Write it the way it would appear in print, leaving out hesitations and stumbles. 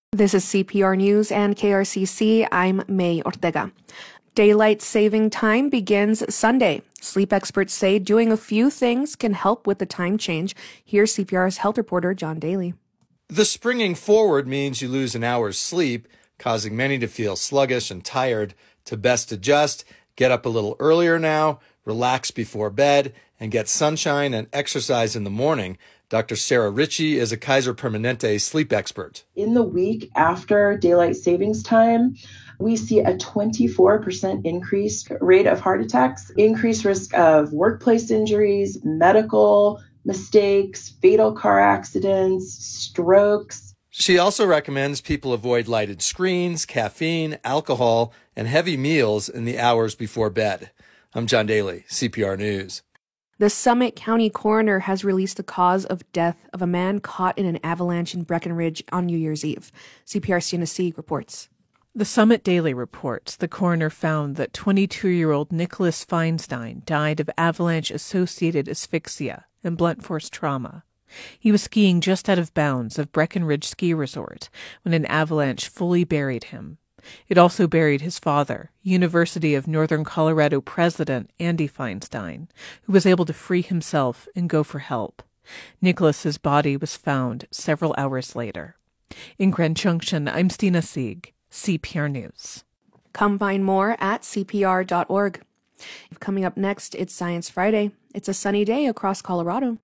This is CPR News and KRCC. I'm May Ortega. Daylight saving time begins Sunday. Sleep experts say doing a few things can help with the time change. Here's CPR's health reporter, John Daly. The springing forward means you lose an hour's sleep, causing many to feel sluggish and tired. To best adjust, get up a little earlier now, relax before bed, and get sunshine and exercise in the morning. Dr. Sarah Ritchie is a Kaiser Permanente sleep expert. In the week after daylight savings time, we see a 24% increased rate of heart attacks, increased risk of workplace injuries, medical mistakes, fatal car accidents, strokes. She also recommends people avoid lighted screens, caffeine, alcohol, and heavy meals in the hours before bed. I'm John Daly, CPR News. The Summit County coroner has released the cause of death of a man caught in an avalanche in Breckenridge on New Year's Eve. CPR's Sienna Sieg reports. The Summit Daily reports the coroner found that 22-year-old Nicholas Feinstein died of avalanche-associated asphyxia and blunt force trauma. He was skiing just out of bounds of Breckenridge Ski Resort when an avalanche fully buried him. It also buried his father, University of Northern Colorado president Andy Feinstein, who was able to free himself and go for help. Nicholas's body was found several hours later. In Grand Junction, I'm Stina Sieg, CPR News. Come find more at CPR.org. Coming up next, it's Science Friday. It's a sunny day across Colorado.